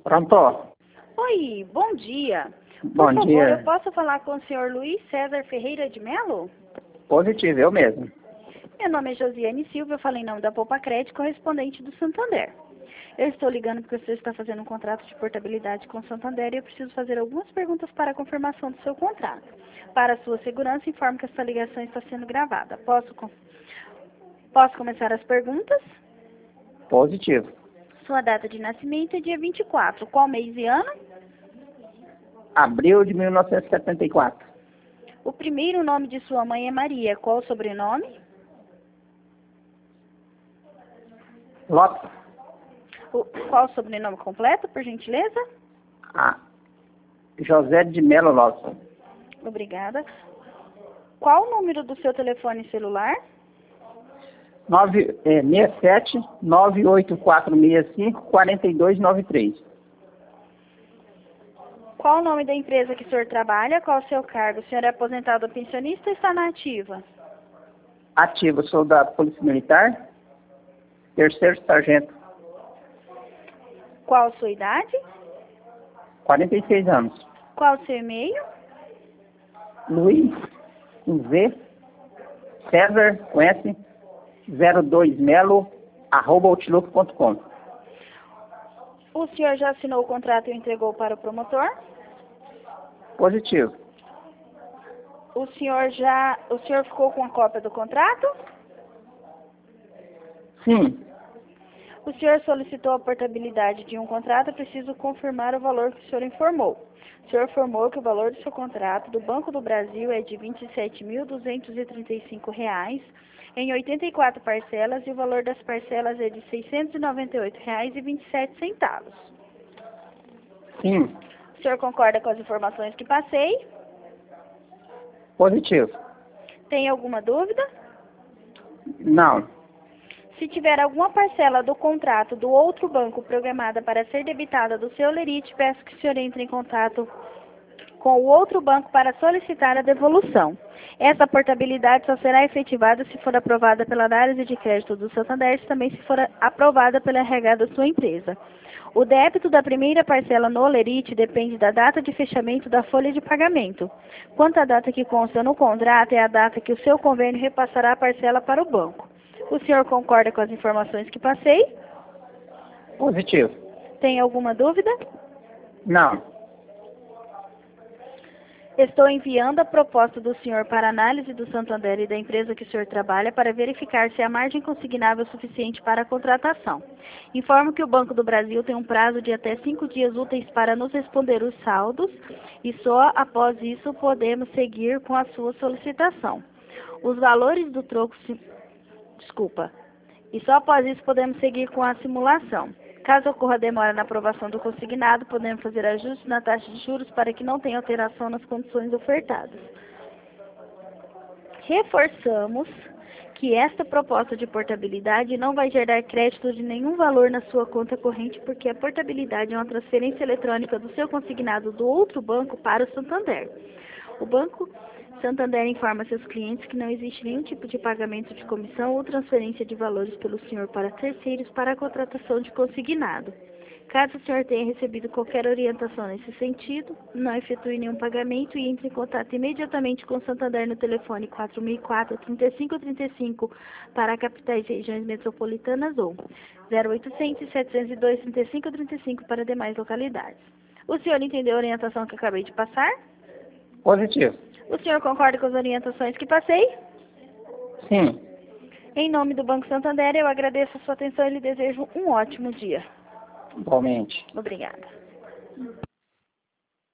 Pronto? Oi, bom dia. Bom Por favor, dia. eu posso falar com o senhor Luiz César Ferreira de Melo? Positivo, eu mesmo. Meu nome é Josiane Silva, eu falo em nome da Poupa Crédito, correspondente do Santander. Eu estou ligando porque você está fazendo um contrato de portabilidade com o Santander e eu preciso fazer algumas perguntas para a confirmação do seu contrato. Para a sua segurança, informo que esta ligação está sendo gravada. Posso começar as perguntas? Positivo. Sua data de nascimento é dia 24. Qual mês e ano? Abril de 1974. O primeiro nome de sua mãe é Maria. Qual o sobrenome? Lopes. Qual o sobrenome completo, por gentileza? José de Melo Lopes. Obrigada. Qual o número do seu telefone celular? 67 98465 4293. Qual o nome da empresa que o senhor trabalha? Qual o seu cargo? O senhor é aposentado ou pensionista ou está na ativa? Ativo, sou da Polícia Militar, terceiro sargento, Qual a sua idade? 46 anos. Qual o seu e-mail? Luiz, com Z, César, com S, 02melo, @outlook.com. O senhor já assinou o contrato e o entregou para o promotor? Positivo. O senhor ficou com a cópia do contrato? Sim. O senhor solicitou a portabilidade de um contrato, eu preciso confirmar o valor que o senhor informou. O senhor informou que o valor do seu contrato do Banco do Brasil é de R$ 27.235 em 84 parcelas e o valor das parcelas é de R$ 698,27. Sim. O senhor concorda com as informações que passei? Positivo. Tem alguma dúvida? Não. Se tiver alguma parcela do contrato do outro banco programada para ser debitada do seu lerite, peço que o senhor entre em contato com o outro banco para solicitar a devolução. Essa portabilidade só será efetivada se for aprovada pela análise de crédito do Santander e também se for aprovada pela RH da sua empresa. O débito da primeira parcela no lerite depende da data de fechamento da folha de pagamento. Quanto à data que consta no contrato, é a data que o seu convênio repassará a parcela para o banco. O senhor concorda com as informações que passei? Positivo. Tem alguma dúvida? Não. Estou enviando a proposta do senhor para análise do Santander e da empresa que o senhor trabalha para verificar se a margem consignável é suficiente para a contratação. Informo que o Banco do Brasil tem um prazo de até 5 dias úteis para nos responder os saldos e só após isso podemos seguir com a sua solicitação. Os valores do troco E só após isso podemos seguir com a simulação. Caso ocorra demora na aprovação do consignado, podemos fazer ajustes na taxa de juros para que não tenha alteração nas condições ofertadas. Reforçamos que esta proposta de portabilidade não vai gerar crédito de nenhum valor na sua conta corrente, porque a portabilidade é uma transferência eletrônica do seu consignado do outro banco para o Santander. O Banco Santander informa seus clientes que não existe nenhum tipo de pagamento de comissão ou transferência de valores pelo senhor para terceiros para a contratação de consignado. Caso o senhor tenha recebido qualquer orientação nesse sentido, não efetue nenhum pagamento e entre em contato imediatamente com o Santander no telefone 4004-3535 para capitais e regiões metropolitanas ou 0800-702-3535 para demais localidades. O senhor entendeu a orientação que acabei de passar? Positivo. O senhor concorda com as orientações que passei? Sim. Em nome do Banco Santander, eu agradeço a sua atenção e lhe desejo um ótimo dia. Igualmente. Obrigada.